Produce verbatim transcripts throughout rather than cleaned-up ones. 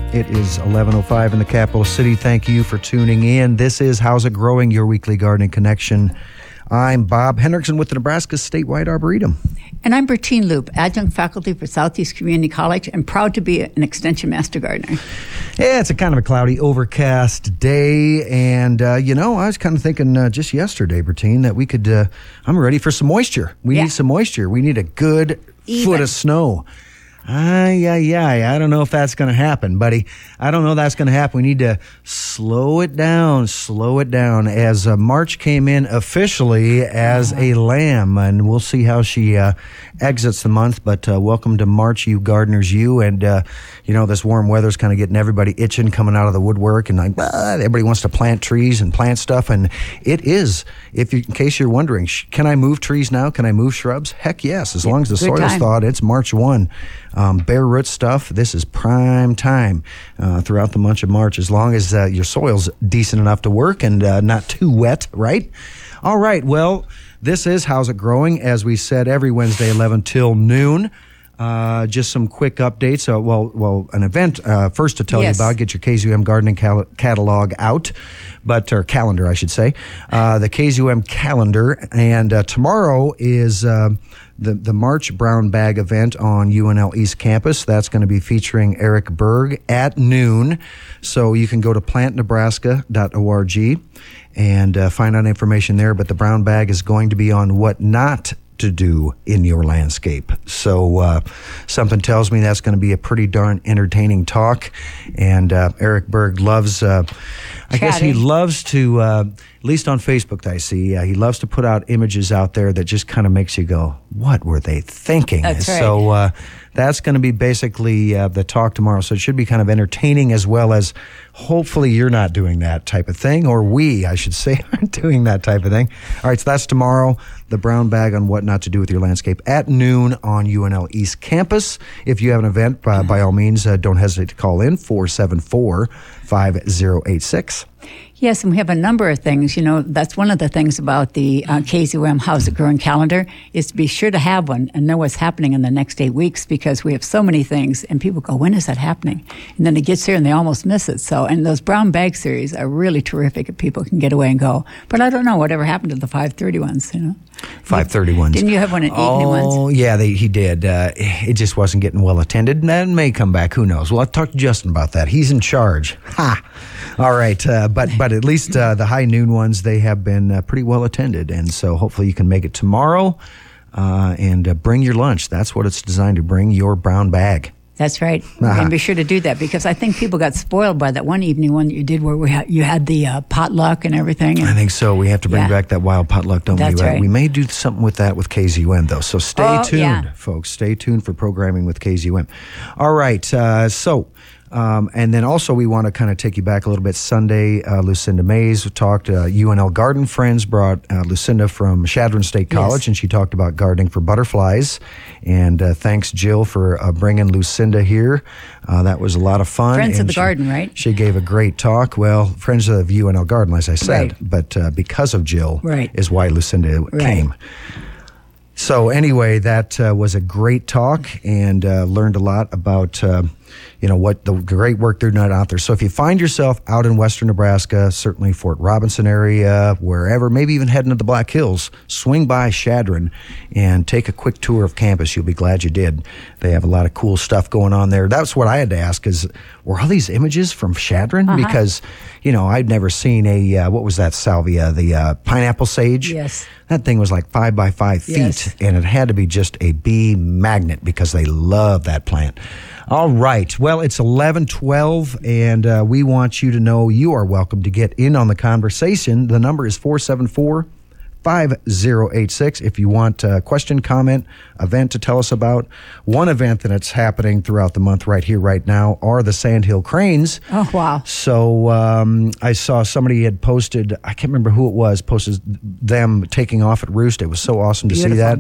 It is eleven oh five in the capital city. Thank you for tuning in. This is How's It Growing, your weekly gardening connection. I'm Bob Hendrickson with the Nebraska Statewide Arboretum. And I'm Bertine Loop, adjunct faculty for Southeast Community College, and proud to be an Extension Master Gardener. Yeah, it's a kind of a cloudy, overcast day. And, uh, you know, I was kind of thinking uh, just yesterday, Bertine, that we could, uh, I'm ready for some moisture. We yeah. need some moisture. We need a good Even. foot of snow. Ay, ay, ay. I don't know if that's going to happen, buddy. I don't know if that's going to happen. We need to slow it down, slow it down as uh, March came in officially as a lamb, and we'll see how she uh, exits the month. But uh, welcome to March, you gardeners, you. And, uh, you know, this warm weather's kind of getting everybody itching, coming out of the woodwork, and like, ah, everybody wants to plant trees and plant stuff. And it is, if you, in case you're wondering, sh- can I move trees now? Can I move shrubs? Heck yes, as long as the Good soil's time. thawed. It's March first. Um, bare root stuff, this is prime time uh, throughout the month of March, as long as uh, your soil's decent enough to work and uh, not too wet, right? All right, well, this is How's It Growing, as we said, every Wednesday, eleven till noon. Uh, just some quick updates. Uh, well, well, an event uh, first to tell Yes. you about. Get your K Z U M gardening cal- catalog out, but or calendar, I should say. Uh, the K Z U M calendar, and uh, tomorrow is uh, the the March Brown Bag event on U N L East Campus. That's going to be featuring Eric Berg at noon. So you can go to plant nebraska dot org and uh, find out information there. But the Brown Bag is going to be on what not to do in your landscape. So uh, something tells me that's going to be a pretty darn entertaining talk. And uh, Eric Berg loves, uh, I guess he loves to, uh, at least on Facebook I see, uh, he loves to put out images out there that just kind of makes you go, what were they thinking? That's right. So uh, that's going to be basically uh, the talk tomorrow. So it should be kind of entertaining, as well as hopefully you're not doing that type of thing, or we, I should say, aren't doing that type of thing. All right, so that's tomorrow, the Brown Bag on what not to do with your landscape at noon on U N L East Campus. If you have an event, uh, by all means, uh, don't hesitate to call in, four seven four, five zero eight six. Yes, and we have a number of things. You know, that's one of the things about the uh, K Z U M How's It Growing calendar, is to be sure to have one and know what's happening in the next eight weeks, because we have so many things, and people go, when is that happening? And then it gets here and they almost miss it. So, and those Brown Bag series are really terrific if people can get away and go. But I don't know whatever happened to the five thirty ones, you know? five thirty ones. Didn't you have one at evening oh, ones? Oh, yeah, they, he did. Uh, it just wasn't getting well attended. That may come back. Who knows? Well, I'll talk to Justin about that. He's in charge. Ha! All right. Uh, but, but at least uh, the high noon ones, they have been uh, pretty well attended. And so hopefully you can make it tomorrow uh, and uh, bring your lunch. That's what it's designed to bring, your Brown Bag. That's right. Uh-huh. And be sure to do that, because I think people got spoiled by that one evening one that you did where we ha- you had the uh, potluck and everything. And I think so. We have to bring yeah. back that wild potluck, don't That's we? right. We may do something with that with K Z U M, though. So stay Oh, tuned, yeah. folks. Stay tuned for programming with K Z U M. All right. Uh, so... Um, and then also we want to kind of take you back a little bit. Sunday, uh, Lucinda Mays talked, uh, U N L Garden Friends brought uh, Lucinda from Chadron State College, yes. and she talked about gardening for butterflies. And uh, thanks, Jill, for uh, bringing Lucinda here. Uh, that was a lot of fun. Friends and of the she, Garden, right? She gave a great talk. Well, Friends of U N L Garden, as I said, Right. but uh, because of Jill Right. is why Lucinda Right. came. So anyway, that uh, was a great talk, and uh, learned a lot about, uh, you know, what the great work they're doing out there. So if you find yourself out in western Nebraska, certainly Fort Robinson area, wherever, maybe even heading to the Black Hills, swing by Chadron and take a quick tour of campus. You'll be glad you did. They have a lot of cool stuff going on there. That's what I had to ask, is, were all these images from Chadron? Uh-huh. Because, you know, I'd never seen a, uh, what was that salvia, the uh, pineapple sage? Yes. That thing was like five by five feet, Yes. and it had to be just a bee magnet because they love that plant. All right. Well, it's eleven twelve, and uh, we want you to know you are welcome to get in on the conversation. The number is four seven four, five zero eight six. If you want a question, comment, event to tell us about. One event that's happening throughout the month right here, right now, are the Sandhill Cranes. Oh, wow. So um, I saw somebody had posted, I can't remember who it was, posted them taking off at roost. It was so awesome to Beautiful. see that.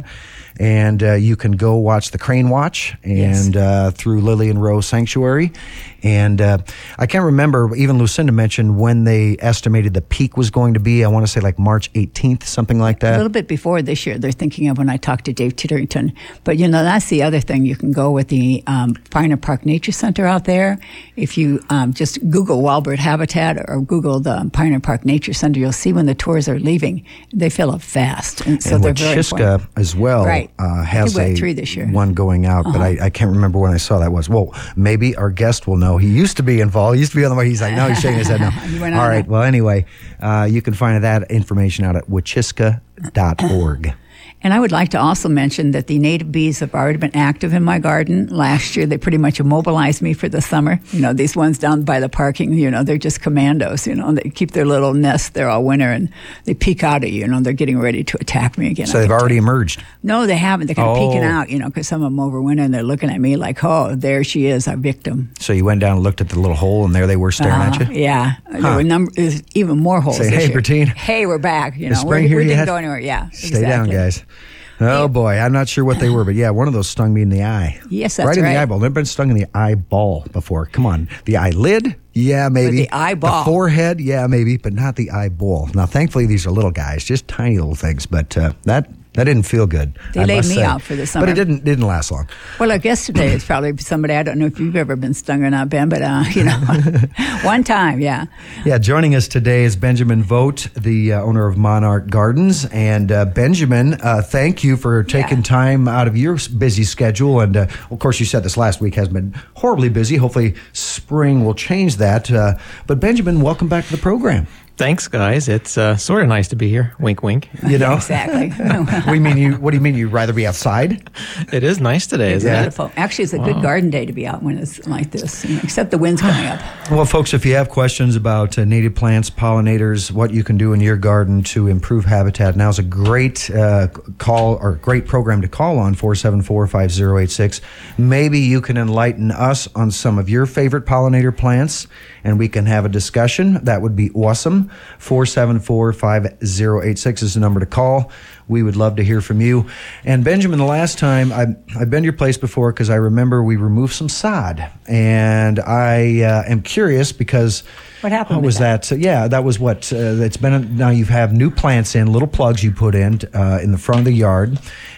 And uh, you can go watch the Crane Watch and Yes. uh, through Lillian Rowe Sanctuary. And uh, I can't remember, even Lucinda mentioned when they estimated the peak was going to be. I want to say like March eighteenth, something like A that. little bit before this year, they're thinking of when I talked to Dave Titterington. But, you know, that's the other thing. You can go with the um, Pioneer Park Nature Center out there. If you um, just Google Wildbird Habitat or Google the Pioneer Park Nature Center, you'll see when the tours are leaving. They fill up fast. And so and they're very Wachiska important. as well Right. uh, I has think we had a three this year. one going out, but I, I can't remember when I saw that was. Well, maybe our guest will know. He used to be involved. He used to be on the way. He's like, no, he's shaking his head no. He went on All right. that. Well, anyway, uh, you can find that information out at wachiska dot org. And I would like to also mention that the native bees have already been active in my garden. Last year, they pretty much immobilized me for the summer. You know, these ones down by the parking, you know, they're just commandos, you know, they keep their little nest there all winter and they peek out at you, you know, they're getting ready to attack me again. So I they've can already tell. emerged. No, they haven't. They're kind of Oh. peeking out, you know, because some of them overwinter and they're looking at me like, oh, there she is, our victim. So you went down and looked at the little hole, and there they were staring Uh, at you? Yeah. There were number, there's even more holes Say, this "Hey, year. Bertine. Hey, we're back. You know, Is spring we're, here we didn't yet? go anywhere. Yeah. Stay down, exactly. guys. Oh, boy. I'm not sure what they were, but yeah, one of those stung me in the eye. Yes, that's right. in right. the eyeball. Never been stung in the eyeball before. Come on. The eyelid? Yeah, maybe. the eyeball. The forehead? Yeah, maybe, but not the eyeball. Now, thankfully, these are little guys, just tiny little things, but uh, that that didn't feel good. They I laid must me say. out for the summer. But it didn't didn't last long. Well, our guest today is probably somebody, I don't know if you've ever been stung or not, Ben, but, uh, you know, one time, yeah. Yeah, joining us today is Benjamin Vogt, the uh, owner of Monarch Gardens. And uh, Benjamin, uh, thank you for taking Yeah. time out of your s- busy schedule. And uh, of course, you said this last week has been horribly busy. Hopefully, spring will change that. Uh, but Benjamin, welcome back to the program. Thanks, guys. It's uh, sort of nice to be here. Wink, wink. You know, Exactly. what do you mean? You what do you mean? You'd rather be outside? It is nice today, It's isn't it? beautiful. Actually, it's a good garden day to be out when it's like this, you know, except the wind's coming up. Well, folks, if you have questions about uh, native plants, pollinators, what you can do in your garden to improve habitat, now's a great uh, call or great program to call on, four seven four, five zero eight six. Maybe you can enlighten us on some of your favorite pollinator plants, and we can have a discussion. That would be awesome. four seven four, five zero eight six is the number to call. We would love to hear from you. And Benjamin, the last time, I, I've been to your place before because I remember we removed some sod. And I uh, am curious because... What happened What with was that? So, yeah, that was what, uh, it's been, a, now you have new plants in, little plugs you put in uh, in the front of the yard.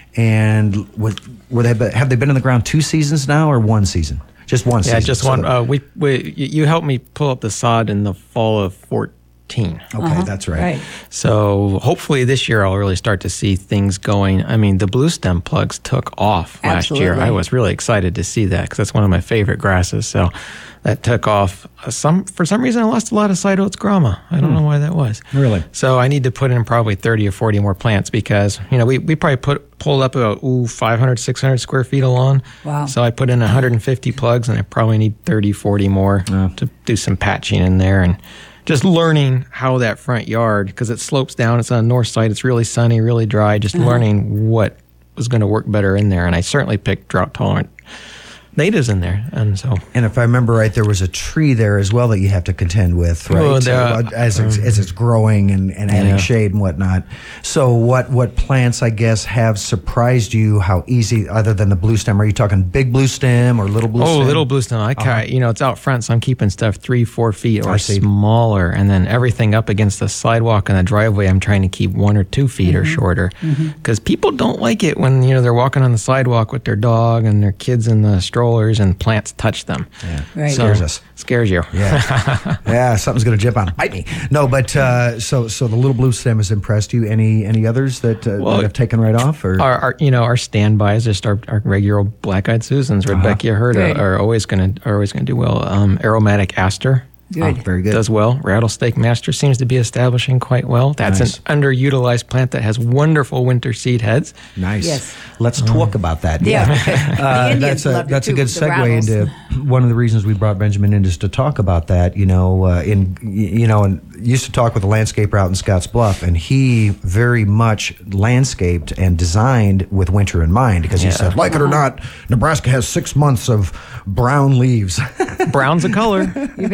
And with, were they, have they been in the ground two seasons now or one season? Just one Yeah, season. just So one. the- Uh, we, we, you helped me pull up the sod in the fall of fourteen. okay, that's right. Right. So hopefully this year I'll really start to see things going. I mean, the blue stem plugs took off last year. Absolutely. I was really excited to see that because that's one of my favorite grasses. So that took off. Uh, Some for some reason I lost a lot of side oats grama. I don't know why that was. Really? So I need to put in probably thirty or forty more plants because you know we, we probably put pulled up about ooh five hundred, six hundred square feet of lawn. Wow. So I put in one hundred fifty plugs and I probably need thirty, forty more to do some patching in there and just learning how that front yard, because it slopes down, it's on the north side, it's really sunny, really dry, just learning what was going to work better in there. And I certainly picked drought tolerant natives in there. And so, And if I remember right, there was a tree there as well that you have to contend with, right? Oh, there- Uh, as, it's, as it's growing and, and adding Yeah. shade and whatnot. So what, what plants, I guess, have surprised you how easy, other than the blue stem? Are you talking big blue stem or little blue oh, stem? little blue stem. I ca you know, it's out front, so I'm keeping stuff three, four feet I or see. smaller. And then everything up against the sidewalk and the driveway, I'm trying to keep one or two feet or shorter. Because people don't like it when, you know, they're walking on the sidewalk with their dog and their kids in the strollers and plants touch them. Yeah. Right. So, Scares us. Scares you. Yeah, yeah, something's going to jump on, bite me. No, but uh, so so the little blue stem has impressed you. Any any others that, uh, Well, that have taken right off? Or Our, our, you know, our standbys, just our, our regular black-eyed Susans, Rebecca Herta, Good. are always going to are always going to do well. Um, aromatic aster Good. Oh, very good. does well. Rattlesnake master seems to be establishing quite well. That's Nice. an underutilized plant that has wonderful winter seed heads. Nice. Yes. Let's talk about that. Yeah, because the Uh, Indians that's a loved it that's a too, good the segue rattles. into one of the reasons we brought Benjamin in is to talk about that. You know, uh, in you know, and used to talk with a landscaper out in Scotts Bluff, and he very much landscaped and designed with winter in mind because he Yeah. said, like it or not, Nebraska has six months of brown leaves. Brown's a color. You bet it is.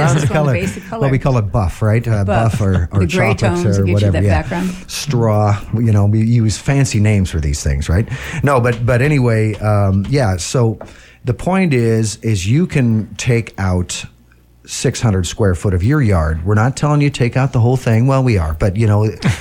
Yes, Brown's it's a one of color. the basic colors. Well, we call it buff, right? Uh, buff. Buff. or, or The gray chocolates tones or gives you whatever. that yeah. background. Straw. You know, we use fancy names for these things, right? No, but but anyway, um, yeah. So the point is, is you can take out six hundred square foot of your yard. We're not telling you take out the whole thing. Well, we are, but you know,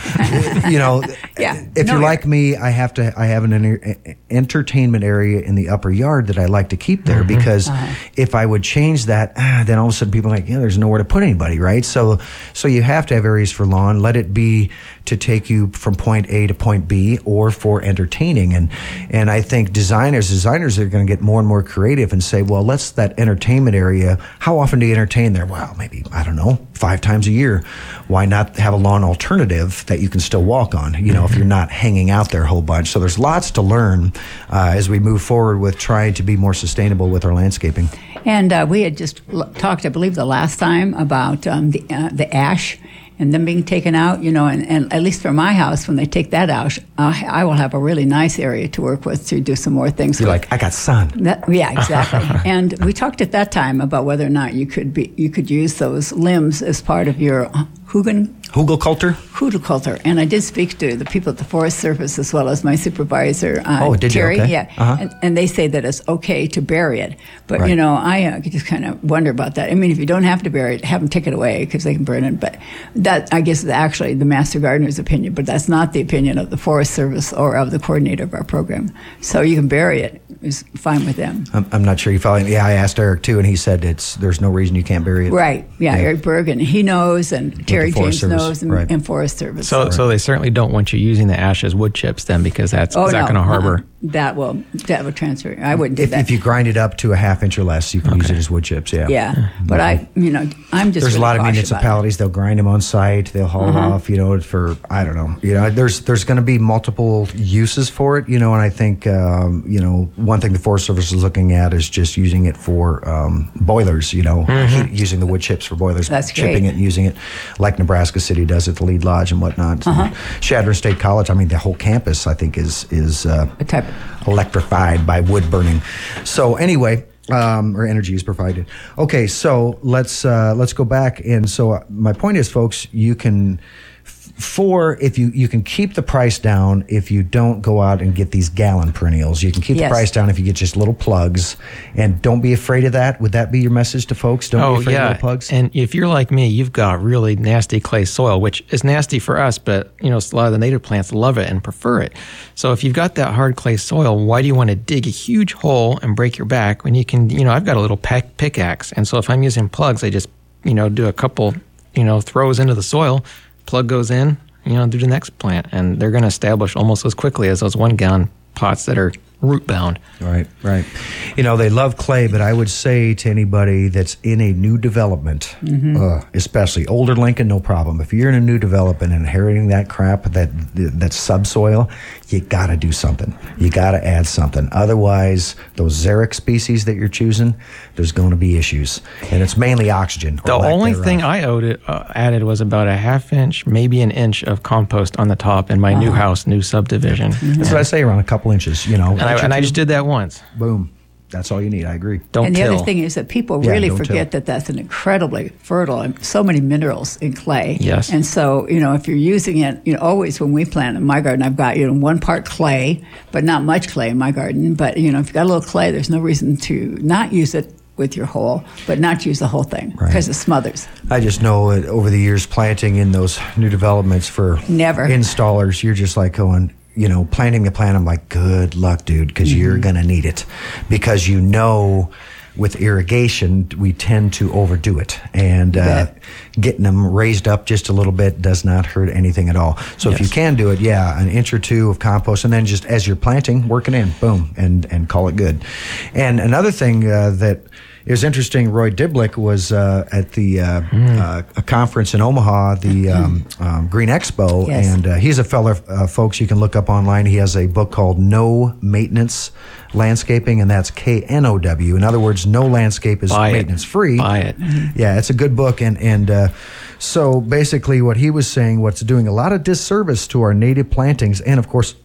you know, Yeah. if No, you're yeah. like me, I have to, I have an enter- entertainment area in the upper yard that I like to keep there because Uh-huh. if I would change that, ah, then all of a sudden people are like, yeah, there's nowhere to put anybody, right? So, so you have to have areas for lawn. Let it be to take you from point A to point B or for entertaining. And, and I think designers, designers are going to get more and more creative and say, well, let's that entertainment area. How often do you entertain there? Well, maybe, I don't know, five times a year. Why not have a lawn alternative that you can still walk on, you know, if you're not hanging out there a whole bunch. So there's lots to learn uh, as we move forward with trying to be more sustainable with our landscaping. And uh, we had just l- talked, I believe, the last time about um, the uh, the ash and them being taken out, you know, and, and at least for my house, when they take that out, uh, I will have a really nice area to work with to do some more things. You're with. like, I got sun. That, yeah, exactly. And we talked at that time about whether or not you could be you could use those limbs as part of your Hugen Hugelkultur? Hugelkultur. And I did speak to the people at the Forest Service as well as my supervisor, uh, Oh, did you? Terry. Okay. Yeah, Uh-huh. and, and they say that it's okay to bury it. But Right. you know, I uh, just kind of wonder about that. I mean, if you don't have to bury it, have them take it away because they can burn it. But that, I guess, is actually the master gardener's opinion. But that's not the opinion of the Forest Service or of the coordinator of our program. So you can bury it; it's fine with them. I'm, I'm not sure you follow me. Yeah, I asked Eric too, and he said it's there's no reason you can't bury it. Right? Yeah, Yeah. Eric Bergen, he knows, and Terry Forest James Service, knows, and, right. and Forest Service. So, so they certainly don't want you using the ash as wood chips then, because that's oh is that no, going to harbor. uh-uh. that will that will transfer. I wouldn't do If, that. if you grind it up to a half inch or less, you can use it as wood chips. Yeah. yeah, but I, you know, I'm just. There's really a lot of cautious about it. municipalities. They'll grind them on site. They'll haul it off. You know, for I don't know. You know, there's there's going to be multiple uses for it. You know, and I think um, you know one thing the Forest Service is looking at is just using it for um, boilers. You know, heat, using the wood chips for boilers, That's chipping great. it, and using it like Nebraska City does at the Lead Lodge and whatnot. Uh-huh. Shadron State College. I mean, the whole campus I think is is uh, A type. electrified by wood burning. So anyway, um, or energy is provided. Okay, so let's uh, let's go back. And so uh, my point is, folks, you can. For if you you can keep the price down if you don't go out and get these gallon perennials. You can keep Yes. the price down if you get just little plugs, and don't be afraid of that. Would that be your message to folks? Don't be Oh afraid of yeah, little plugs. and if you're like me, you've got really nasty clay soil, which is nasty for us, but you know a lot of the native plants love it and prefer it. So if you've got that hard clay soil, why do you want to dig a huge hole and break your back when you can? You know, I've got a little pick, pickaxe, and so if I'm using plugs, I just you know do a couple you know throws into the soil, plug goes in, you know, do the next plant, and they're going to establish almost as quickly as those one gallon pots that are root bound. Right, right. You know, they love clay, but I would say to anybody that's in a new development, uh, especially older Lincoln, no problem. If you're in a new development and inheriting that crap, that that subsoil, you got to do something. You got to add something. Otherwise, those xeric species that you're choosing, there's going to be issues, and it's mainly oxygen. The only thing I owed it, uh, added was about a half inch, maybe an inch of compost on the top in my new house, new subdivision. That's what I say, around a couple inches. You know, And I, and I just did that once. boom. That's all you need. I agree. Don't And the till. other thing is that people Yeah, really don't forget till. that that's an incredibly fertile and so many minerals in clay. Yes. And so, you know, if you're using it, you know, always when we plant in my garden, I've got, you know, one part clay, but not much clay in my garden. But, you know, if you've got a little clay, there's no reason to not use it with your hole, but not use the whole thing Right. because it smothers. I just know that over the years planting in those new developments for Never. installers, you're just like going, you know, planting the plant. I'm like, good luck, dude, because Mm-hmm. you're going to need it. Because you know, with irrigation, we tend to overdo it. And uh, Bet. getting them raised up just a little bit does not hurt anything at all. So if you Yes. can do it, yeah, an inch or two of compost, and then just as you're planting, working in, boom, and, and call it good. And another thing uh, that it was interesting. Roy Diblick was uh, at the uh, Mm. uh, a conference in Omaha, the um, um, Green Expo, Yes. and uh, he's a fella, uh, folks, you can look up online. He has a book called No Maintenance Landscaping, and that's K N O W. In other words, no landscape is Buy it. maintenance free. Buy it. Yeah, it's a good book, and and uh, so basically, what he was saying, what's doing a lot of disservice to our native plantings, and of course,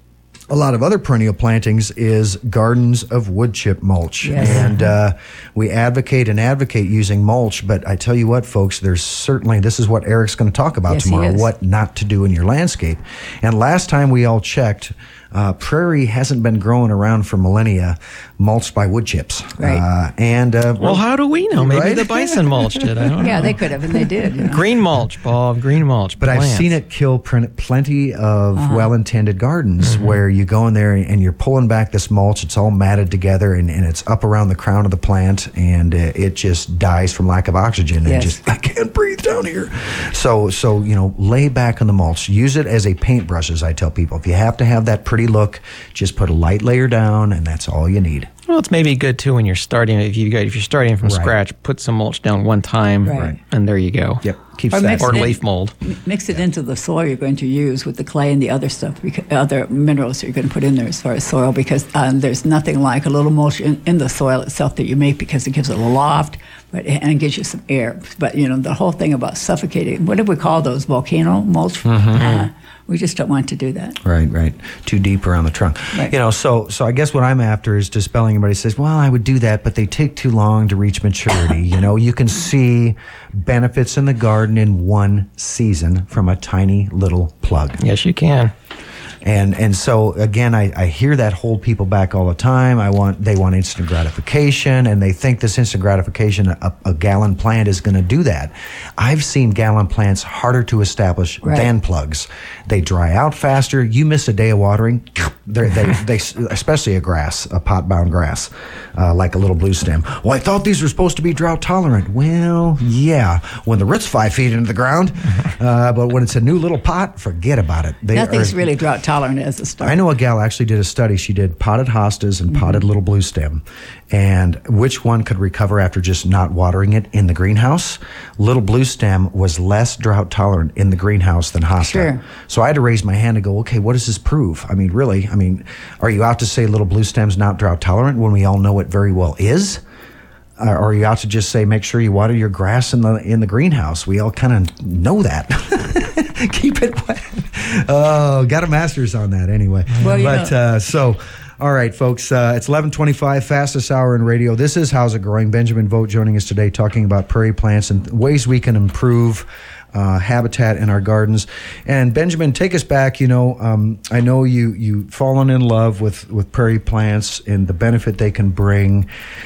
a lot of other perennial plantings is gardens of wood chip mulch. Yes. And uh, we advocate and advocate using mulch, but I tell you what, folks, there's certainly, this is what Eric's going to talk about Yes, he tomorrow, is. what not to do in your landscape. And last time we all checked, uh, prairie hasn't been growing around for millennia, mulched by wood chips. Right. Uh, and uh, Well, how do we know? Maybe Right? the bison mulched it. I don't Yeah, know. they could have, and they did. You know? Green mulch, Bob. Green mulch. But I've plants. seen it kill pr- plenty of Uh-huh. well-intended gardens Mm-hmm. where you go in there and you're pulling back this mulch. It's all matted together and, and it's up around the crown of the plant, and uh, it just dies from lack of oxygen. And Yes. just I can't breathe down here. So so you know, lay back on the mulch. Use it as a paintbrush, as I tell people. If you have to have that pretty look, just put a light layer down, and that's all you need. Well, it's maybe good too when you're starting. If you if you're starting from Right. scratch, put some mulch down one time, Right. and there you go. Yep, keeps Or that. mix Or it in- leaf mold. m- Mix it into the soil you're going to use with the clay and the other stuff, beca- other minerals you're going to put in there as far as soil, because um, there's nothing like a little mulch in, in the soil itself that you make, because it gives it a loft, but and it gives you some air. But you know, the whole thing about suffocating, what do we call those, volcano mulch? Uh, we just don't want to do that. Right, right. Too deep around the trunk. Right. You know, so so I guess what I'm after is dispelling anybody says, well, I would do that, but they take too long to reach maturity. You know, you can see benefits in the garden in one season from a tiny little plug. Yes, you can. And and so again, I, I hear that hold people back all the time. I want they want instant gratification, and they think this instant gratification, a, a gallon plant is going to do that. I've seen gallon plants harder to establish Right. than plugs. They dry out faster. You miss a day of watering, they're, they they especially a grass, a pot bound grass, uh, like a little blue stem. Well, I thought these were supposed to be drought tolerant. Well, yeah, when the root's five feet into the ground, uh, but when it's a new little pot, forget about it. They Nothing's are- really drought tolerant as a start. I know a gal actually did a study. She did potted hostas and potted little blue stem, and which one could recover after just not watering it in the greenhouse. Little blue stem was less drought tolerant in the greenhouse than hosta. Sure. So I had to raise my hand and go, okay, what does this prove? I mean, really? I mean, are you out to say little blue stem's not drought tolerant when we all know it very well is? Uh, or are you out to just say make sure you water your grass in the in the greenhouse? We all kind of know that. Keep it wet. Oh, got a master's on that anyway. Well, you but know- uh, so, all right, folks, uh, it's eleven twenty-five, fastest hour in radio. This is How's It Growing? Benjamin Vogt joining us today, talking about prairie plants and ways we can improve uh, habitat in our gardens. And Benjamin, take us back. You know, um, I know you you've fallen in love with with prairie plants and the benefit they can bring.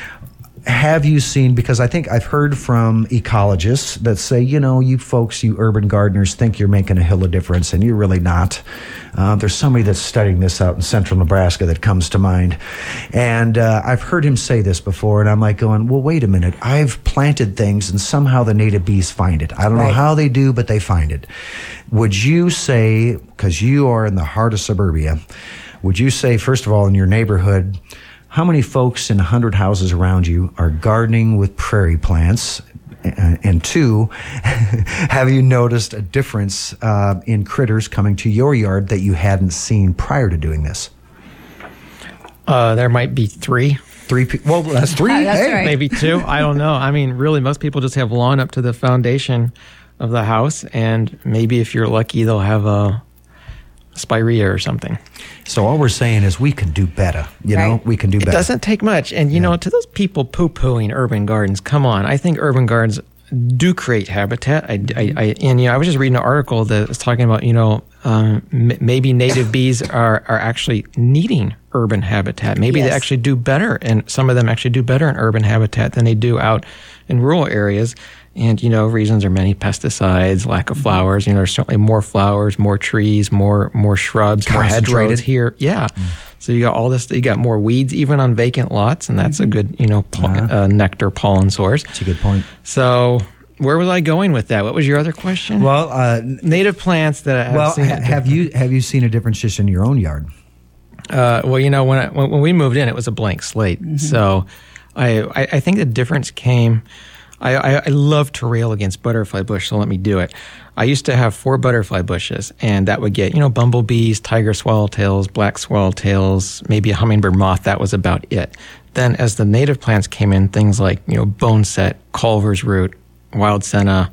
Have you seen, because I think I've heard from ecologists that say, you know, you folks, you urban gardeners think you're making a hill of difference, and you're really not. Uh, there's somebody that's studying this out in central Nebraska that comes to mind. And uh, I've heard him say this before, and I'm like going, well, wait a minute. I've planted things, and somehow the native bees find it. I don't know Right. how they do, but they find it. Would you say, because you are in the heart of suburbia, would you say, first of all, in your neighborhood, how many folks in one hundred houses around you are gardening with prairie plants? Uh, and two, have you noticed a difference uh, in critters coming to your yard that you hadn't seen prior to doing this? Uh, there might be three, Three people. Well, that's three. Uh, that's Hey. right. maybe two. I don't know. I mean, really, most people just have lawn up to the foundation of the house, and maybe if you're lucky, they'll have a spirea or something. So all we're saying is we can do better. You know, Right. we can do It better. doesn't take much. And, you know, to those people poo-pooing urban gardens, come on. I think urban gardens do create habitat. I, I, I, and, you know, I was just reading an article that was talking about, you know, um, m- maybe native bees are, are actually needing urban habitat. Maybe they Yes. actually do better, and some of them actually do better in urban habitat than they do out in rural areas. And, you know, reasons are many: pesticides, lack of flowers. You know, there's certainly more flowers, more trees, more more shrubs, more Concentrated. hedgerows here. Yeah. So you got all this, you got more weeds even on vacant lots, and that's a good, you know, pol- Uh-huh. uh, nectar pollen source. That's a good point. So where was I going with that? What was your other question? Well, uh, Native plants that I've well, seen. ha- have you have you seen a difference just in your own yard? Uh, well, you know, when, I, when when we moved in, it was a blank slate. So I, I I think the difference came. I, I, I love to rail against butterfly bush, so let me do it. I used to have four butterfly bushes, and that would get, you know, bumblebees, tiger swallowtails, black swallowtails, maybe a hummingbird moth. That was about it. Then as the native plants came in, things like, you know, boneset, Culver's root, wild senna,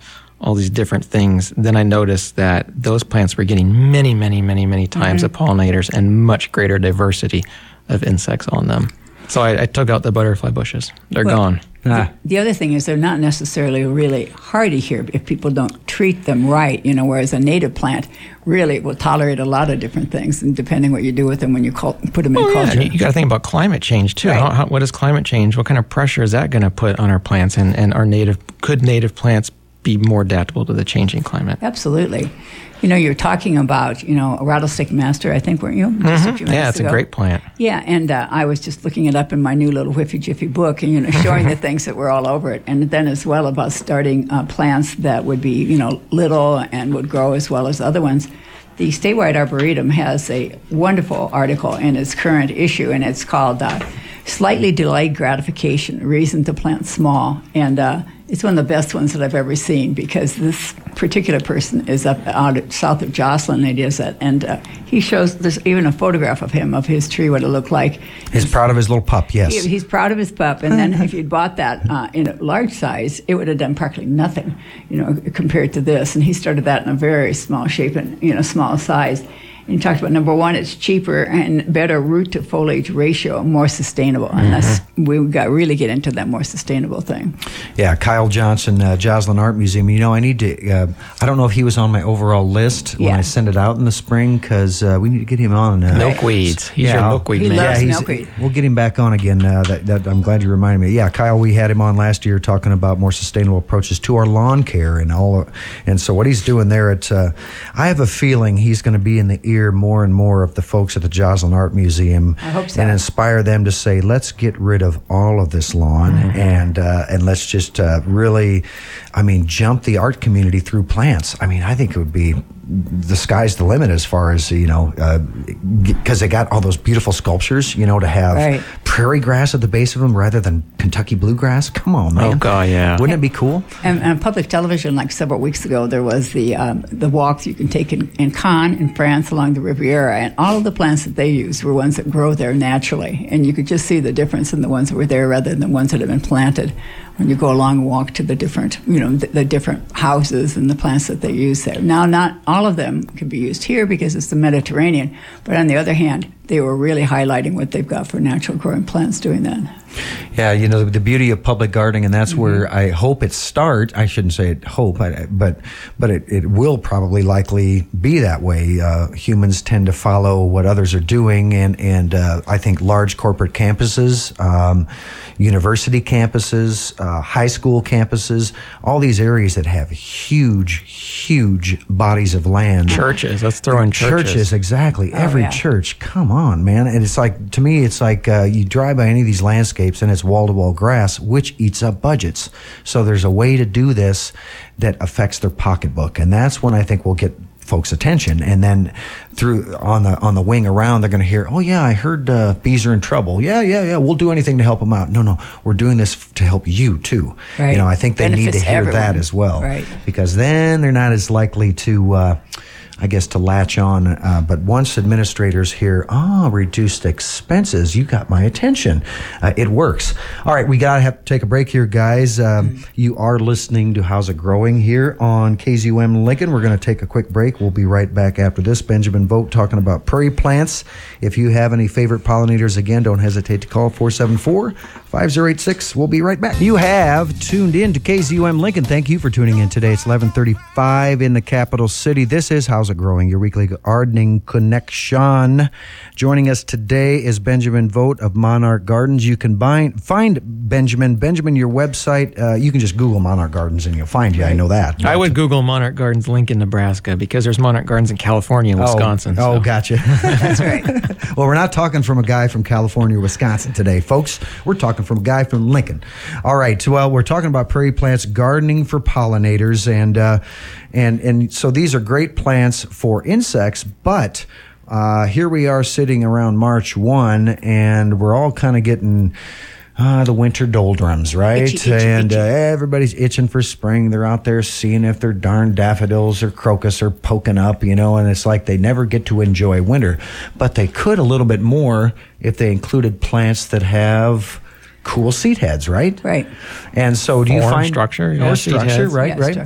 all these different things, then I noticed that those plants were getting many, many, many, many times Mm-hmm. of pollinators and much greater diversity of insects on them. So I, I took out the butterfly bushes. They're Well, gone. Ah. The other thing is they're not necessarily really hardy here if people don't treat them right, you know, whereas a native plant really will tolerate a lot of different things, and depending what you do with them when you cul- put them in Oh, yeah. culture. You, you got to think about climate change too. Right. How, how, what is climate change? What kind of pressure is that going to put on our plants? And, and our native could native plants be more adaptable to the changing climate? Absolutely. You know, you're talking about, you know, a rattlesnake master, I think, weren't you? Just a few Yeah, minutes it's a ago. great plant. Yeah, and uh, I was just looking it up in my new little Whiffy Jiffy book, and you know, showing the things that were all over it, and then as well about starting uh, plants that would be, you know, little and would grow as well as other ones. The Statewide Arboretum has a wonderful article in its current issue, and it's called uh, "Slightly Delayed Gratification: Reason to Plant Small," and uh, it's one of the best ones that I've ever seen because this particular person is up out at, south of Jocelyn. It is that, and uh, he shows there's even a photograph of him of his tree, what it looked like. He's proud of his little pup, yes. He, he's proud of his pup, and then if you'd bought that uh, in a large size, it would have done practically nothing, you know, compared to this. And he started that in a very small shape and you know small size. And he talked about number one, it's cheaper and better root to foliage ratio, more sustainable. And that's we got really get into that more sustainable thing. Yeah, Kyle Johnson, uh, Joslyn Art Museum. You know, I need to, uh, I don't know if he was on my overall list when Yeah. I send it out in the spring, because uh, we need to get him on. Uh, Milkweeds. He's Yeah, your I'll- milkweed He man. loves yeah, he's, milkweed. we'll get him back on again. Uh, that, that I'm glad you reminded me. Yeah, Kyle, we had him on last year talking about more sustainable approaches to our lawn care and all. And so what he's doing there, it's, uh, I have a feeling he's going to be in the ear more and more of the folks at the Joslyn Art Museum. I hope so. And inspire them to say, let's get rid of all of this lawn and uh, and let's just uh, really, I mean, jump the art community through plants. I mean, I think it would be the sky's the limit as far as, you know, because they got all those beautiful sculptures, you know, to have Right. prairie grass at the base of them rather than Kentucky bluegrass. Come on, man. Oh, God, yeah. Wouldn't it be cool? And, and on public television, like several weeks ago, there was the um, the walks you can take in, in Cannes, in France, along the Riviera, and all of the plants that they use were ones that grow there naturally, and you could just see the difference in the ones that were there rather than the ones that have been planted. When you go along and walk to the different, you know, the, the different houses and the plants that they use there. Now, not all of them can be used here because it's the Mediterranean, but on the other hand, they were really highlighting what they've got for natural growing plants doing that. Yeah, you know, the beauty of public gardening, and that's where I hope it starts. I shouldn't say it hope, I- but but it, it will probably likely be that way. Uh, humans tend to follow what others are doing, and, and uh, I think large corporate campuses, um, university campuses, uh, high school campuses, all these areas that have huge, huge bodies of land. Churches. Let's throw in churches. Churches, exactly. Oh, Every yeah. church. Come on, man. And it's like, to me, it's like uh, you drive by any of these landscapes and it's wall-to-wall grass, which eats up budgets. So there's a way to do this that affects their pocketbook. And that's when I think we'll get folks' attention. And then through on the on the wing around, they're going to hear, oh, yeah, I heard uh, bees are in trouble. Yeah, yeah, yeah. We'll do anything to help them out. No, no, we're doing this f- to help you, too. Right. You know, I think they need to Benefits hear that everyone. as well. Right. Because then they're not as likely to... Uh, I guess, to latch on. Uh, but once administrators hear, ah, oh, reduced expenses, you got my attention. Uh, it works. All right, we got to have to take a break here, guys. Um, you are listening to How's It Growing here on K Z U M Lincoln. We're going to take a quick break. We'll be right back after this. Benjamin Vogt talking about prairie plants. If you have any favorite pollinators, again, don't hesitate to call four seven four, five zero eight six. We'll be right back. You have tuned in to K Z U M Lincoln. Thank you for tuning in today. It's eleven thirty-five in the capital city. This is How's It Growing, your weekly gardening connection. Joining us today is Benjamin Vogt of Monarch Gardens. You can bind, find Benjamin. Benjamin, your website, uh, you can just Google Monarch Gardens and you'll find you. I know that. I would Google Monarch Gardens Lincoln, Nebraska, because there's Monarch Gardens in California and Wisconsin. Oh, so. oh gotcha. That's right. Well, we're not talking from a guy from California or Wisconsin today, folks. We're talking from a guy from Lincoln. All right. Well, we're talking about prairie plants, gardening for pollinators, and uh, and and so these are great plants for insects. But uh, here we are sitting around March first, and we're all kind of getting. Uh, the winter doldrums, right? Itchy, itchy, and itchy. Uh, everybody's itching for spring. They're out there seeing if their darn daffodils or crocus are poking up, you know, and it's like they never get to enjoy winter. But they could a little bit more if they included plants that have cool seed heads, right? Right. And so do you Form, find structure, or yeah, seed structure, heads. right? Yeah, right. structure.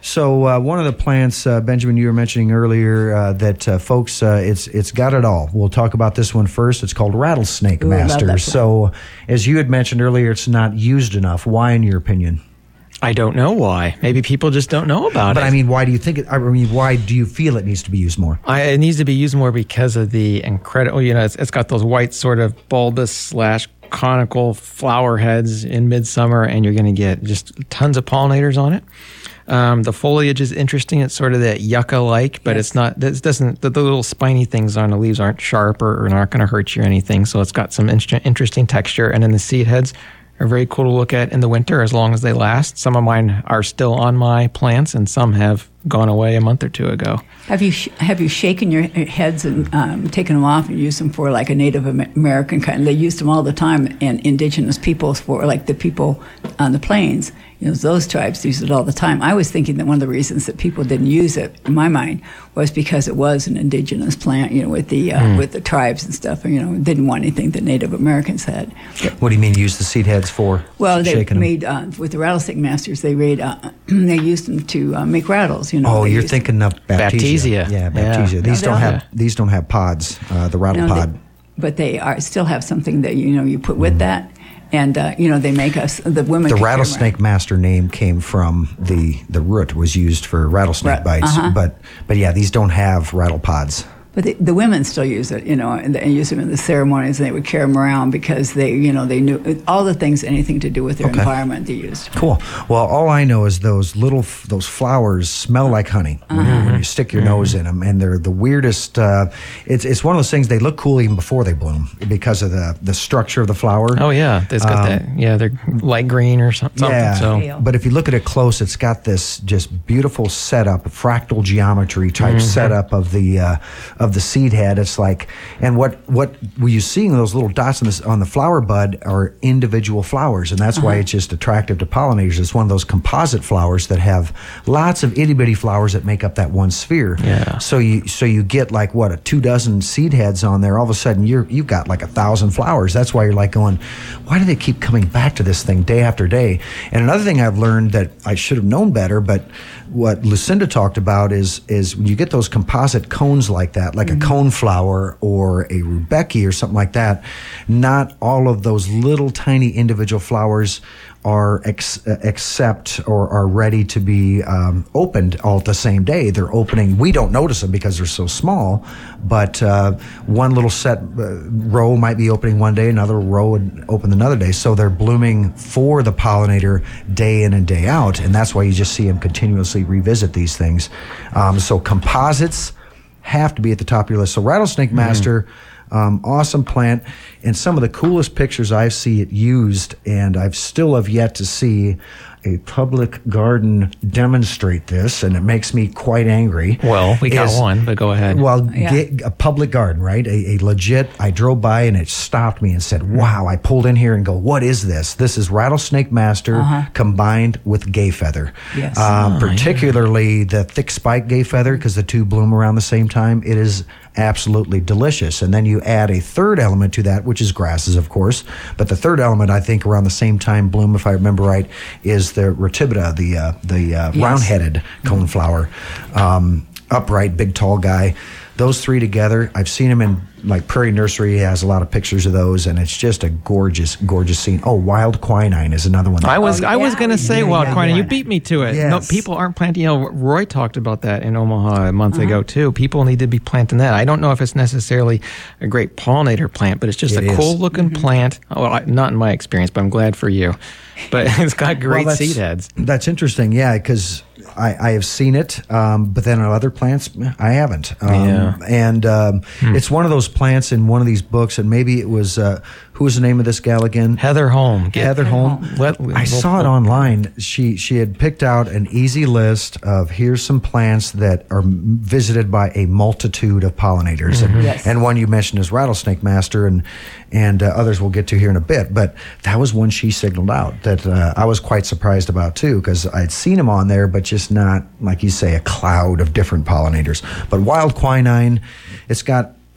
So uh, one of the plants, uh, Benjamin, you were mentioning earlier uh, that uh, folks, uh, it's it's got it all. We'll talk about this one first. It's called Rattlesnake Ooh, I love Master. that So as you had mentioned earlier, it's not used enough. Why, in your opinion? I don't know why. Maybe people just don't know about But it. I mean, why do you think it? I mean, why do you feel it needs to be used more? I, it needs to be used more because of the incredible, you know, it's, it's got those white sort of bulbous slash conical flower heads in midsummer, and you're going to get just tons of pollinators on it. Um, the foliage is interesting. It's sort of that yucca-like, but Yes. it's not. It doesn't. The, the little spiny things on the leaves aren't sharp or, or not going to hurt you or anything. So it's got some inter- interesting texture. And then the seed heads are very cool to look at in the winter as long as they last. Some of mine are still on my plants, and some have gone away a month or two ago. Have you sh- have you shaken your heads and um, taken them off and used them for like a Native American kind? They used them all the time, and indigenous peoples for like the people on the plains. You know, those tribes use it all the time. I was thinking that one of the reasons that people didn't use it, in my mind, was because it was an indigenous plant. You know, with the uh, mm. with the tribes and stuff. You know, didn't want anything that Native Americans had. What do you mean use the seed heads for? Well, they shaking made uh, with the Rattlesnake Masters. They made uh, they used them to uh, make rattles. You know. Oh, they you're used thinking of Baptisia. Baptisia. Yeah, Baptisia. Yeah. These No, don't they have are. these don't have pods. Uh, the rattle You know, pod. they- but they are still have something that you know you put with that, and uh, you know they make us the women. The can carry rattlesnake around. master name came from the the root was used for rattlesnake Right, bites, uh-huh. but but yeah, these don't have rattle pods. But the, the women still use it, you know, and they use them in the ceremonies. And they would carry them around because they, you know, they knew all the things, anything to do with their Okay. environment they used. Cool. Well, all I know is those little f- those flowers smell like honey when, Uh-huh. you, when you stick your nose in them, and they're the weirdest. Uh, it's it's one of those things. They look cool even before they bloom because of the the structure of the flower. Oh yeah, it's got Um, that. Yeah, they're light green or some- something. Yeah, So Pale. but if you look at it close, it's got this just beautiful setup, fractal geometry type setup of the uh, of the seed head. It's like, and what what were you seeing those little dots on this on the flower bud are individual flowers, and that's why it's just attractive to pollinators. It's one of those composite flowers that have lots of itty bitty flowers that make up that one sphere. Yeah. So you so you get like what a two dozen seed heads on there. All of a sudden you're you've got like a thousand flowers. That's why you're like going, why do they keep coming back to this thing day after day? And another thing I've learned that I should have known better, but what Lucinda talked about is is when you get those composite cones like that, like a cone flower or a rudbeckia or something like that, not all of those little tiny individual flowers are ex- uh, accept or are ready to be um, opened all at the same day. They're opening. We don't notice them because they're so small, but uh, one little set uh, row might be opening one day, another row would open another day. So they're blooming for the pollinator day in and day out, and that's why you just see them continuously revisit these things. Um, so composites have to be at the top of your list. So Rattlesnake Master, um, awesome plant, and some of the coolest pictures I've seen it used, and I've still have yet to see a public garden demonstrate this, and it makes me quite angry. well, we got is- one, but go ahead. Well, Yeah. get a public garden, right? A, a legit, I drove by and it stopped me and said, wow, I pulled in here and go, what is this? This is Rattlesnake Master combined with gay feather. Yes. Um, particularly the thick spike gay feather, because the two bloom around the same time. It is absolutely delicious. And then you add a third element to that, which is grasses, of course. But the third element, I think, around the same time bloom, if I remember right, is the Rotibita, the uh, the uh, Yes. round-headed coneflower, um, upright, big, tall guy. Those three together, I've seen them in like Prairie Nursery has a lot of pictures of those, and it's just a gorgeous, gorgeous scene. Oh, wild quinine is another one. I was Oh, I was yeah, going to say yeah, wild yeah, quinine. You yeah. beat me to it. No, Yes. people aren't planting. You know, Roy talked about that in Omaha a month Uh-huh. ago too. People need to be planting that. I don't know if it's necessarily a great pollinator plant, but it's just It a is. cool looking plant. Well, I, not in my experience, but I'm glad for you. But it's got great Well, that's- seed heads. That's interesting, yeah, because I, I have seen it, um, but then on other plants, I haven't. Um, Yeah. And um, it's one of those plants in one of these books, and maybe it was, uh, who was the name of this gal again? Heather Holm. Get- Heather Holm. Let- I we'll- saw it online. She she had picked out an easy list of here's some plants that are m- visited by a multitude of pollinators, and, Yes. and one you mentioned is Rattlesnake Master, and and uh, others we'll get to here in a bit. But that was one she signaled out that uh, I was quite surprised about too, because I'd seen them on there, but just not like you say a cloud of different pollinators. But wild quinine, it's got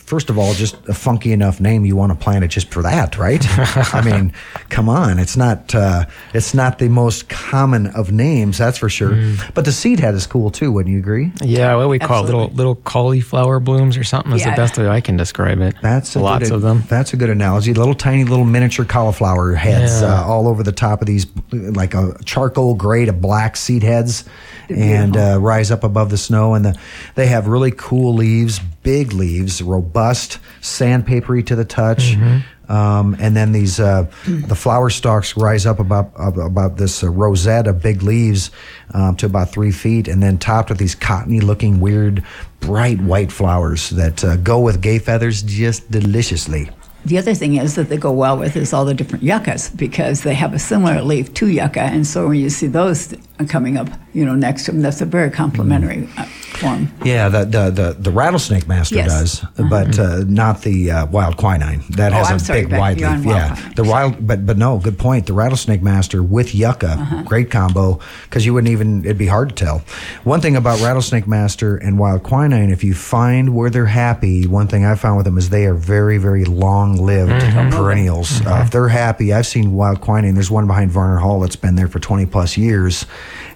first of all, just a funky enough name. You want to plant it just for that, right? I mean, come on. It's not uh, it's not the most common of names, that's for sure. Mm. But the seed head is cool too, wouldn't you agree? Yeah, what we call it, little little cauliflower blooms or something is yeah. the best way I can describe it. That's a lots good, of them. That's a good analogy. Little tiny little miniature cauliflower heads yeah. uh, all over the top of these, like a charcoal gray to black seed heads, and uh, rise up above the snow. And the, they have really cool leaves, big leaves, robust, sandpapery to the touch. Mm-hmm. Um, and then these uh, the flower stalks rise up about about this uh, rosette of big leaves um, to about three feet, and then topped with these cottony-looking, weird, bright white flowers that uh, go with gay feathers just deliciously. The other thing is that they go well with is all the different yuccas, because they have a similar leaf to yucca, and so when you see those coming up, you know, next to them, that's a very complimentary mm. uh, form. Yeah, the the the, the rattlesnake master yes. does, uh-huh. but uh, not the uh, wild quinine. That oh, has I'm a sorry, big wide leaf. Yeah, quinine. the wild, but but no, good point. The rattlesnake master with yucca, uh-huh. great combo, because you wouldn't even, it'd be hard to tell. One thing about rattlesnake master and wild quinine, if you find where they're happy, one thing I found with them is they are very very long lived mm-hmm. perennials. Mm-hmm. Uh, if they're happy, I've seen wild quinine. There's one behind Varner Hall that's been there for twenty plus years.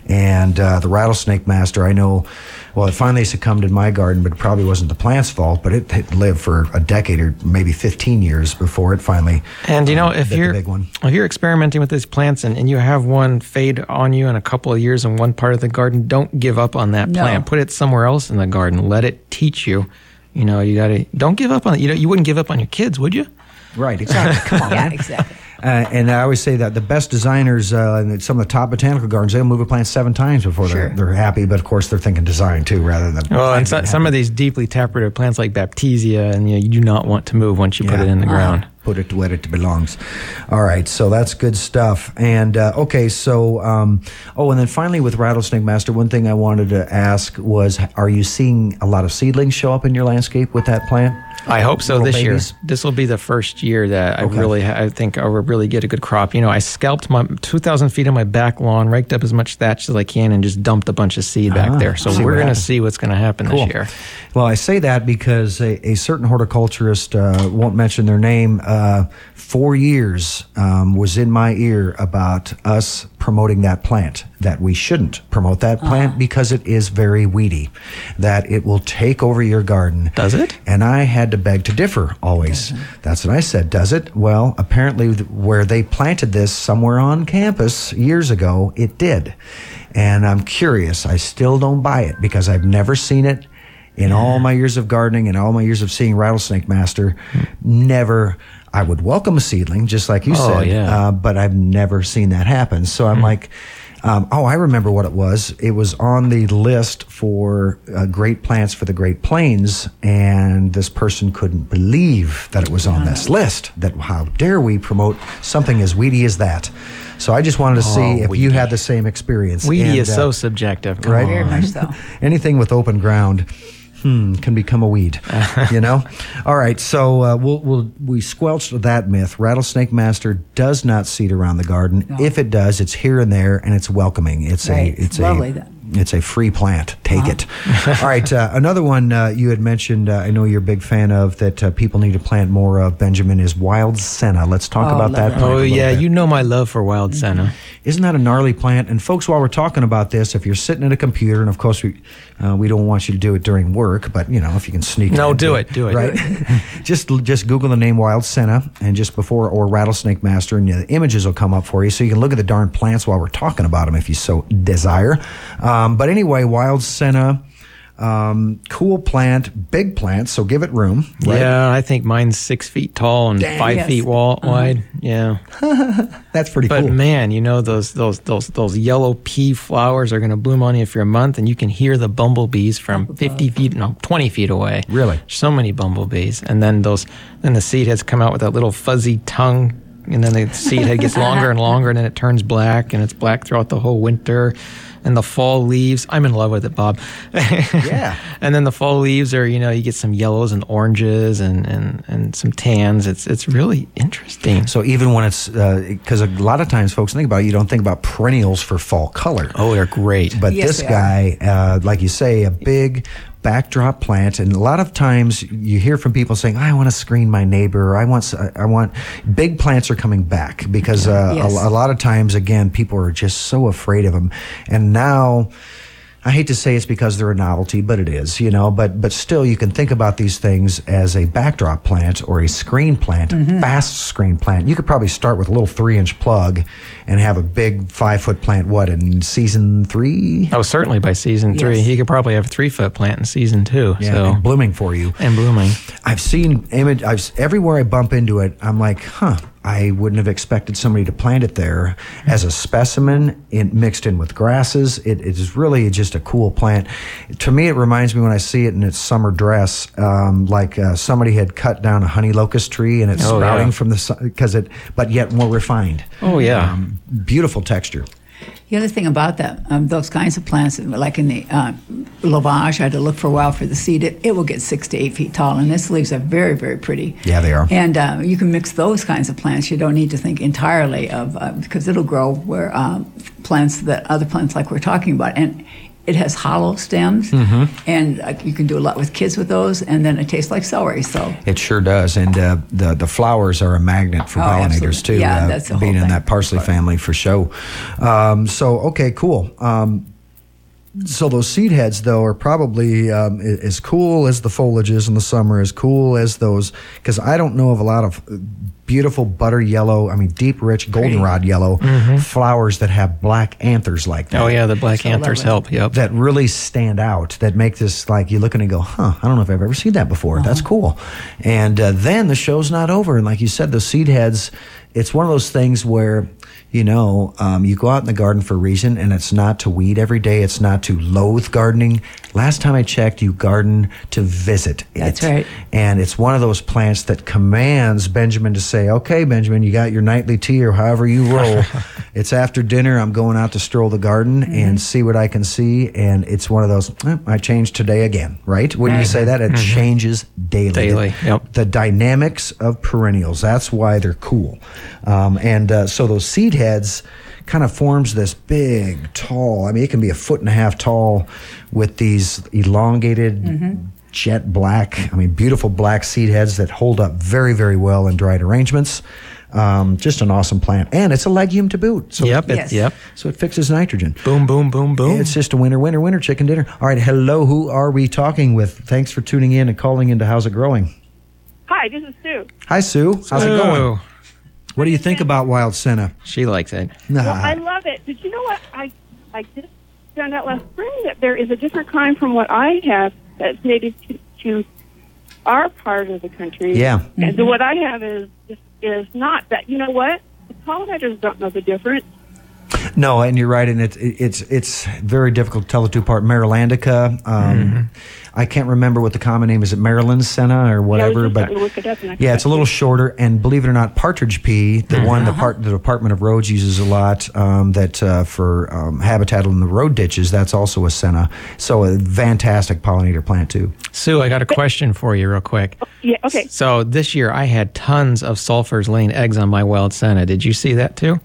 And uh, the rattlesnake master, I know, well, it finally succumbed in my garden, but it probably wasn't the plant's fault, but it, it lived for a decade or maybe fifteen years before it finally And you know, uh, if bit you're the big one. if you're experimenting with these plants and, and you have one fade on you in a couple of years in one part of the garden, don't give up on that no. plant. Put it somewhere else in the garden. Let it teach you. You know, you got to, don't give up on it. You know, you wouldn't give up on your kids, would you? Right, exactly. Come on, yeah, man. exactly. Uh, and I always say that the best designers uh, in some of the top botanical gardens, they'll move a plant seven times before sure. they're, they're happy. But of course, they're thinking design too, rather than. Well, and so, some of these deeply taproot plants like Baptisia, and you, know, you do not want to move once you yeah. put it in the uh-huh. ground. Put it where it belongs. All right, so that's good stuff. And uh, okay, so um, oh, and then finally with Rattlesnake Master, one thing I wanted to ask was, are you seeing a lot of seedlings show up in your landscape with that plant? I hope so. Little this babies? year. This will be the first year that Okay. I really, ha- I think I will really get a good crop. You know, I scalped my two thousand feet of my back lawn, raked up as much thatch as I can, and just dumped a bunch of seed back Ah, there. So see we're what going to happens. see what's going to happen Cool. this year. Well, I say that because a, a certain horticulturist, uh, won't mention their name, uh, for years um, was in my ear about us promoting that plant, that we shouldn't promote that plant Uh-huh. because it is very weedy, that it will take over your garden. Does it? And I had to beg to differ always. That's what I said. Does it? Well, apparently th- where they planted this somewhere on campus years ago, it did. And I'm curious. I still don't buy it because I've never seen it in all my years of gardening and all my years of seeing Rattlesnake Master. Never. I would welcome a seedling, just like you Oh, said, yeah. uh, but I've never seen that happen. So I'm like, um, oh, I remember what it was. It was on the list for uh, great plants for the Great Plains, and this person couldn't believe that it was on this list. That how dare we promote something as weedy as that? So I just wanted to see Oh, if weedy. you had the same experience. Weedy And, is uh, so subjective. Come right? on. Very much so. Anything with open ground. Hmm, can become a weed, you know? All right, so uh, we'll, we'll, we squelched that myth. Rattlesnake Master does not seed around the garden. No. If it does, it's here and there, and it's welcoming. It's Right. a it's Lovely a then. it's a free plant. Take Uh-huh. it. All right, uh, another one uh, you had mentioned. Uh, I know you're a big fan of that. Uh, people need to plant more of. Benjamin is wild senna. Let's talk Oh, about love that. that. plant a Oh, little yeah. bit. You know my love for wild senna. Isn't that a gnarly plant? And folks, while we're talking about this, if you're sitting at a computer, and of course we uh, we don't want you to do it during work, but you know if you can sneak No, in, do it, do it. right? just just Google the name Wild Senna and just before or Rattlesnake Master, and the images will come up for you, so you can look at the darn plants while we're talking about them if you so desire. Um, but anyway, Wild Senna. Um, cool plant, big plant, so give it room. Right? Yeah, I think mine's six feet tall and Dang. five Yes. feet wall, wide. Yeah. That's pretty But cool. man, you know those those those those yellow pea flowers are going to bloom on you for a month, and you can hear the bumblebees from fifty feet, no, twenty feet away. Really? So many bumblebees, and then those, then the seed heads come out with that little fuzzy tongue, and then the seed head gets longer and longer, and then it turns black, and it's black throughout the whole winter. And the fall leaves, I'm in love with it, Bob. Yeah. And then the fall leaves are, you know, you get some yellows and oranges and, and, and some tans. It's it's really interesting. So even when it's, because a lot of times folks think about it, you don't think about perennials for fall color. Oh, they're great. But Yes, this they guy, uh, like you say, a big, backdrop plant, and a lot of times you hear from people saying, I want to screen my neighbor, or I want, I want, big plants are coming back because uh, Yes. a, a lot of times, again, people are just so afraid of them. And now, I hate to say it's because they're a novelty, but it is, you know, but but still you can think about these things as a backdrop plant or a screen plant, Mm-hmm. fast screen plant. You could probably start with a little three inch plug and have a big five foot plant, what, in season three? Oh, certainly by season three. Yes. He could probably have a three foot plant in season two. Yeah, so and blooming for you. and blooming. I've seen image. I've everywhere I bump into it. I'm like, huh. I wouldn't have expected somebody to plant it there as a specimen, in, mixed in with grasses. It, it is really just a cool plant. To me, it reminds me when I see it in its summer dress, um, like uh, somebody had cut down a honey locust tree and it's Oh, sprouting yeah. from the sun, because it, but yet more refined. Oh, yeah. Um, beautiful texture. The other thing about that, um, those kinds of plants, like in the uh, lavage, I had to look for a while for the seed. It, it will get six to eight feet tall, and its leaves are very, very pretty. Yeah, they are. And uh, you can mix those kinds of plants. You don't need to think entirely of uh, because it'll grow where um, plants that other plants like we're talking about, and it has hollow stems, and uh, you can do a lot with kids with those, and then it tastes like celery. So It sure does, and uh, the the flowers are a magnet for Oh, pollinators absolutely. too. Yeah, uh, that's the whole being in thing. that parsley family for sure. Um, so okay, cool. Um, so those seed heads though are probably um, a- as cool as the foliage is in the summer, as cool as those, because I don't know of a lot of beautiful butter yellow, I mean deep, rich goldenrod yellow flowers that have black anthers like that. Oh, yeah. The black So anthers lovely. help. Yep. That really stand out, that make this like you look at it and go, huh, I don't know if I've ever seen that before. That's cool. And uh, then the show's not over. And like you said, those seed heads, it's one of those things where, you know, um, you go out in the garden for a reason, and it's not to weed every day. It's not to loathe gardening. Last time I checked, you garden to visit it. That's right. And it's one of those plants that commands Benjamin to say, okay, Benjamin, you got your nightly tea or however you roll. It's after dinner. I'm going out to stroll the garden and see what I can see. And it's one of those, eh, I changed today again, right? Wouldn't you say that? It changes daily. Daily, The, yep. the dynamics of perennials, that's why they're cool. Um, and uh, so those seed heads kind of forms this big, tall, I mean, it can be a foot and a half tall with these elongated jet black, I mean, beautiful black seed heads that hold up very, very well in dried arrangements. Um, just an awesome plant. And it's a legume to boot. So Yep. Yes. It, yep. So it fixes nitrogen. Boom, boom, boom, boom. It's just a winner, winner, winner chicken dinner. All right, hello, who are we talking with? Thanks for tuning in and calling into How's It Growing? Hi, this is Sue. Hi, Sue. How's it going? Oh, What do you think about wild senna? she likes it. Nah. Well, I love it. Did you know what? I I just found out last spring that there is a different kind from what I have that's native to, to our part of the country. Yeah. And so what I have is is not that. You know what? The pollinators don't know the difference. No, and you're right, and it's it's it's very difficult to tell the two apart. Marylandica, um, I can't remember what the common name is. It Maryland senna or whatever, I was just but starting to look it up and I yeah, it's a little shorter. And believe it or not, partridge pea, the one the part the Department of Roads uses a lot, um, that uh, for um, habitat in the road ditches, that's also a senna. So a fantastic pollinator plant too. Sue, I got a question for you real quick. Yeah. Okay. So this year I had tons of sulfurs laying eggs on my wild senna. Did you see that too?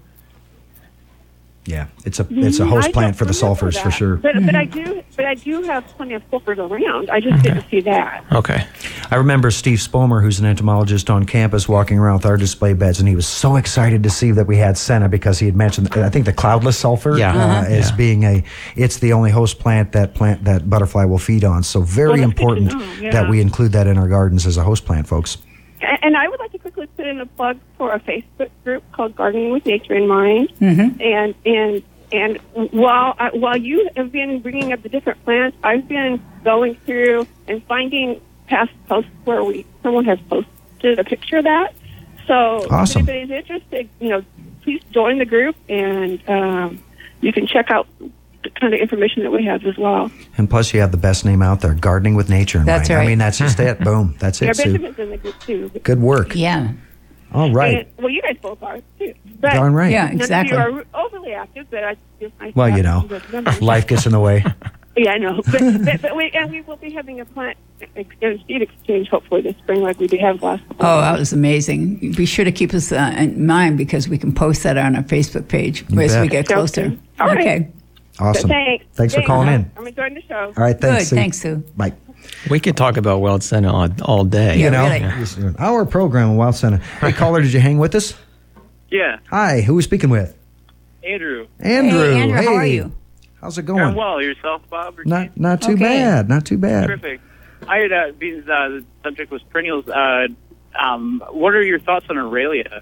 Yeah, it's a it's a host I plant don't for the remember sulfurs for that. sure. But but I do but I do have plenty of sulfurs around. I just didn't see that. Okay. I remember Steve Spomer, who's an entomologist on campus, walking around with our display beds, and he was so excited to see that we had senna because he had mentioned, I think, the cloudless sulfur Yeah. uh, Uh-huh. as Yeah. being a, it's the only host plant that plant that butterfly will feed on. So very Well, that's important good to know, yeah. that we include that in our gardens as a host plant, folks. And and I would like to quickly put in a plug for a Facebook group called Gardening with Nature in Mind. Mm-hmm. And and and while I, while you have been bringing up the different plants, I've been going through and finding past posts where we someone has posted a picture of that. So Awesome. if anybody's interested, you know, please join the group and um, you can check out the kind of information that we have as well. And plus, you have the best name out there, Gardening with Nature in That's Mind. I right. mean, that's just it. Boom. That's Yeah, it, Sue. Benjamin's in the group too. Good work. Yeah. All right. And, well, you guys both are too. But Darn right. Yeah, none of exactly. you are overly active, but I just I Well, you know, life gets in the way. Yeah, I know. But, but, but we and we will be having a plant ex- and seed exchange hopefully this spring, like we did have last. couple Oh, of that years. was amazing. Be sure to keep us uh, in mind because we can post that on our Facebook page You as bet. we get Sounds closer. good. All right. Okay. Awesome. Thanks. Thanks for calling in. I'm enjoying the show. All right. Thanks, Good. Sue. Thanks, Sue. Bye. We could talk about Wild Senna all, all day. You know, really. This is an hour program on Wild Senna. Hey, caller, did you hang with us? Yeah, Hi, who are we speaking with? Andrew. Andrew. Hey, Andrew, hey. how are you? How's it I'm going? well. Yourself, Bob? Or Not not too Okay. bad. Not too bad. Terrific. I had uh, been, uh, the subject was perennials. Uh, um, what are your thoughts on Aurelia?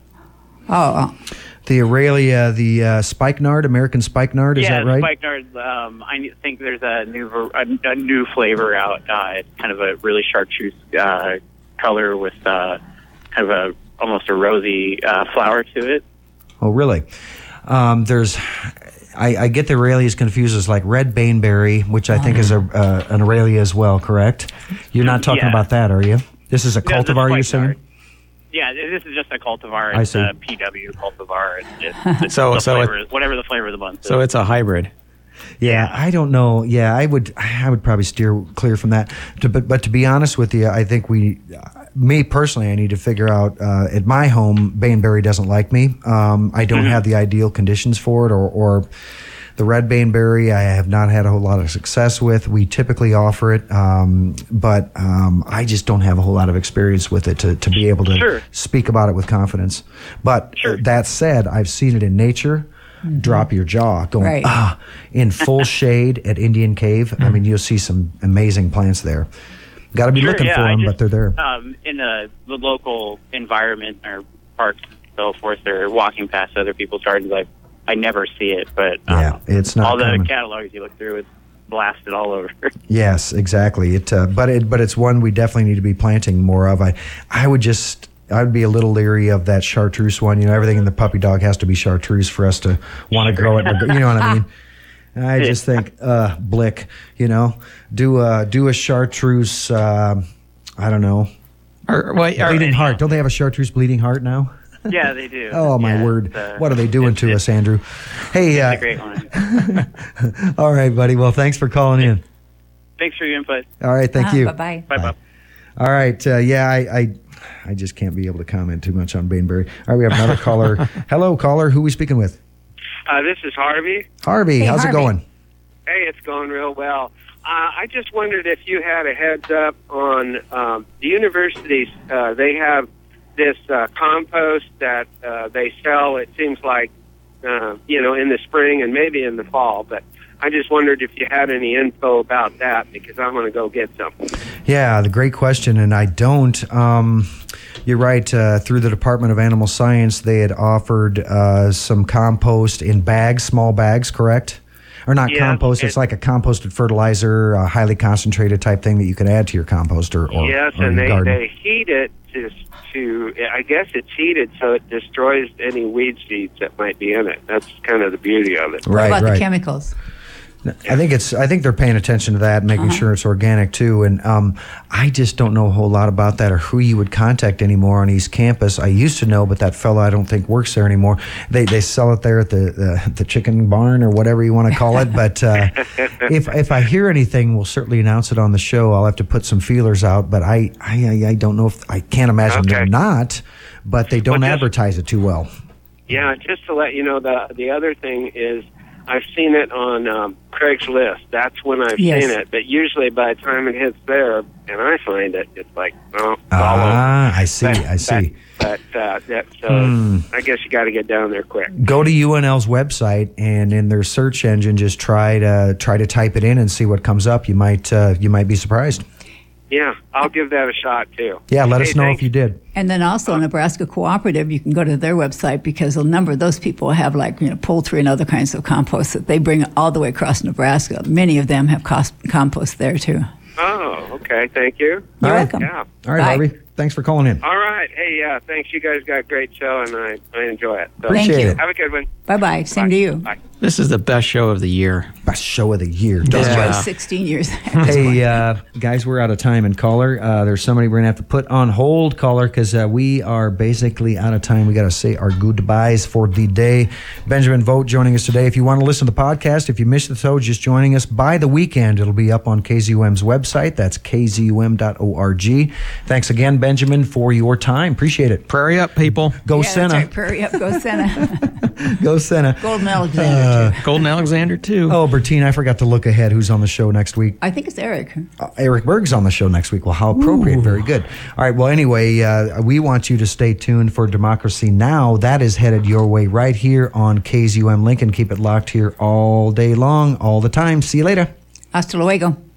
Oh, The Aurelia, the uh, spikenard, American spikenard, is yeah, that right? spikenard. Um, I think there's a new ver- a, a new flavor out. Uh, it's kind of a really chartreuse uh, color with uh, kind of a almost a rosy uh, flower to it. Oh, really? Um, there's, I, I get the Aurelias confused as like red baneberry, which I think is a uh, an Aurelia as well. Correct? You're not talking Yeah. about that, are you? This is a No, the cultivar, you're spikenard. saying? Yeah, this is just a cultivar. I It's see. a P W cultivar. It's, it's, it's So- the so it- flavor, whatever the flavor of the month. So is. it's a hybrid. Yeah, I don't know. Yeah, I would. I would probably steer clear from that. To, but but to be honest with you, I think we, uh, me personally, I need to figure out. Uh, at my home, baneberry doesn't like me. Um, I don't have the ideal conditions for it, or or the red baneberry. I have not had a whole lot of success with. We typically offer it, um, but um, I just don't have a whole lot of experience with it to to be able to Sure. speak about it with confidence. But Sure. that said, I've seen it in nature. Drop your jaw, going Right. ah in full shade at Indian Cave. I mean, you'll see some amazing plants there. Got to be Sure, looking yeah, for I them, just, but they're there. Um, in the, the local environment or parks and so forth, they're walking past other people's gardens. Like, I never see it, but um, Yeah, it's not all the common. catalogs you look through, it's blasted all over. Yes, exactly. It, uh, but it, but it's one we definitely need to be planting more of. I, I would just, I would be a little leery of that chartreuse one. You know, everything in the puppy dog has to be chartreuse for us to want to grow it. You know what I mean? I just think, uh, Blick, you know, do a do a chartreuse. Uh, I don't know, Or, well, or- bleeding heart. Don't they have a chartreuse bleeding heart now? Yeah, they do. Oh my Yeah, word! it's, uh, What are they doing it's- to it's- us, Andrew? Hey, It's uh, a great one. all right, buddy. Well, thanks for calling in. Thanks for your input. All right, thank you. Bye bye. Bye, Bob. All right, uh, yeah, I, I, I just can't be able to comment too much on Baneberry. All right, we have another caller. Hello, caller. Who are we speaking with? Uh, this is Harvey. Harvey. Hey, how's Harvey. it going? Hey, it's going real well. Uh, I just wondered if you had a heads up on um, the universities. Uh, they have this uh, compost that uh, they sell. It seems like, uh, you know, in the spring and maybe in the fall. But I just wondered if you had any info about that because I want to go get some. Yeah, the great question, and I don't. Um, you're right. Uh, through the Department of Animal Science, they had offered uh, some compost in bags, small bags, correct? Or not Yeah, compost. It's it- like a composted fertilizer, a highly concentrated type thing that you can add to your compost or, or, yes, or and your they, garden. they heat it to, to, I guess it's heated so it destroys any weed seeds that might be in it. That's kind of the beauty of it. What Right, about right. the chemicals? I think it's. I think they're paying attention to that, making Uh-huh. sure it's organic too. And um, I just don't know a whole lot about that or who you would contact anymore on East Campus. I used to know, but that fellow I don't think works there anymore. They they sell it there at the the, the chicken barn or whatever you want to call it. But uh, if if I hear anything, we'll certainly announce it on the show. I'll have to put some feelers out, but I I, I don't know if I can't imagine they're Okay. not, but they don't Well, just- advertise it too well. Yeah, just to let you know, the the other thing is I've seen it on um, Craigslist. That's when I've Yes. seen it. But usually by the time it hits there and I find it, it's like, oh, it's all over. Ah, I see. But- I see. But, but uh, that, so Hmm. I guess you got to get down there quick. Go to U N L's website and in their search engine, just try to try to type it in and see what comes up. You might uh, you might be surprised. Yeah, I'll give that a shot too. Yeah, let Hey, us know thanks. if you did. And then also Nebraska Cooperative, you can go to their website because a number of those people have like you know poultry and other kinds of compost that they bring all the way across Nebraska. Many of them have cost, compost there too. Oh, okay. Thank you. You're All right. welcome. Yeah. All right, Bye. Harvey. Thanks for calling in. All right. Hey, yeah, thanks. You guys got a great show, and I, I enjoy it. So, Thank Appreciate you. it. have a good one. Bye bye. Same Bye. to you. Bye. This is the best show of the year. Best show of the year. This Yeah. was sixteen years. Hey, uh, guys, we're out of time. And caller, uh, there's somebody we're going to have to put on hold, caller, because uh, we are basically out of time. We got to say our goodbyes for the day. Benjamin Vogt joining us today. If you want to listen to the podcast, if you missed the show, just joining us by the weekend, it'll be up on K Z U M's website. That's k z u m dot org. Thanks again, Benjamin, for your time. Appreciate it. Prairie up, people. Go yeah, Senna. That's right. Prairie up, go Senna. Go Senna. Golden Alexander. Alexander. Golden Alexander, too. Oh, Bertine, I forgot to look ahead. Who's on the show next week? I think it's Eric. Uh, Eric Berg's on the show next week. Well, how appropriate. Ooh. Very good. All right. Well, anyway, uh, we want you to stay tuned for Democracy Now! That is headed your way right here on K Z U M Lincoln. Keep it locked here all day long, all the time. See you later. Hasta luego.